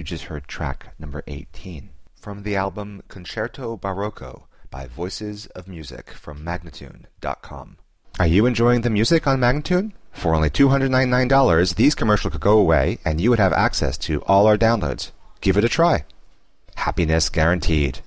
You just heard track number 18 from the album Concerto Barocco by Voices of Music from Magnatune.com. Are you enjoying the music on Magnatune? For only $299, these commercials could go away and you would have access to all our downloads. Give it a try. Happiness guaranteed.